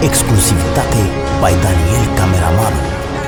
Exclusivitate by Daniel Cameramanul.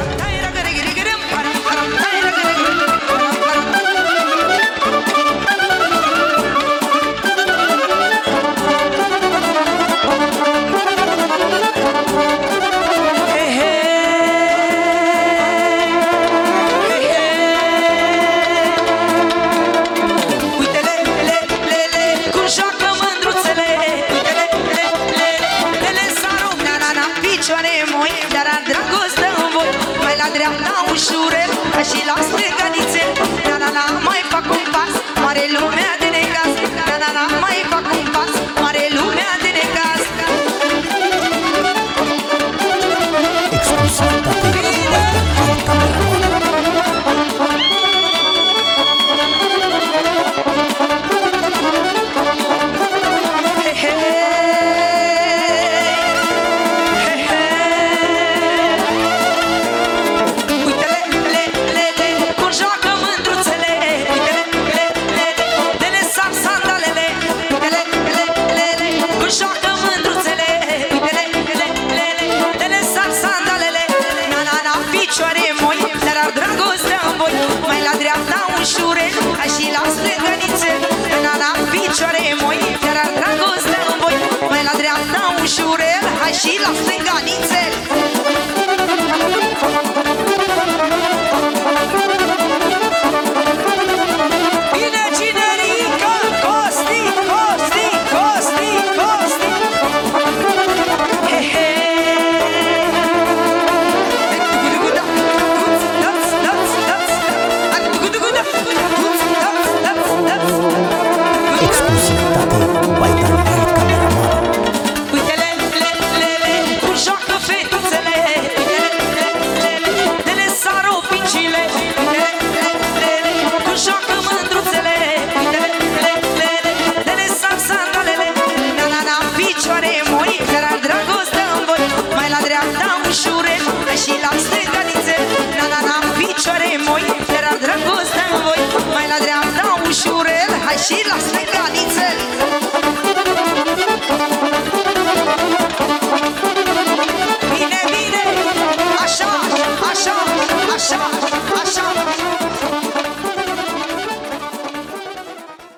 Ușurel, și la strigănițe, na-na-na, mai fac un pas, mare lumea de necaz, na-na-na, mai fac un pas, mare lumea de necaz. Exclusivitate by Daniel Cameramanul. Și la strigănițe, na-na, picioare moi, dar dragostea în voi, mai la dreapta ușurel, hai și la strigănițe. Bine, cinerică, Costi, Costi, Costi, Costi. He, he. Exclusivitate by Daniel Cameramanul. Uite-le, cum joacă fetițele, de le sară picile, cum joacă mândruțele, de le sar sandalele, na-na-na, picioare moi, dar dragostea în voi, mai la dreapta ușurel, și la strigănițe, na-na-na, picioare moi, dar dragostea în voi, mai la dreapta ușurel, hai și la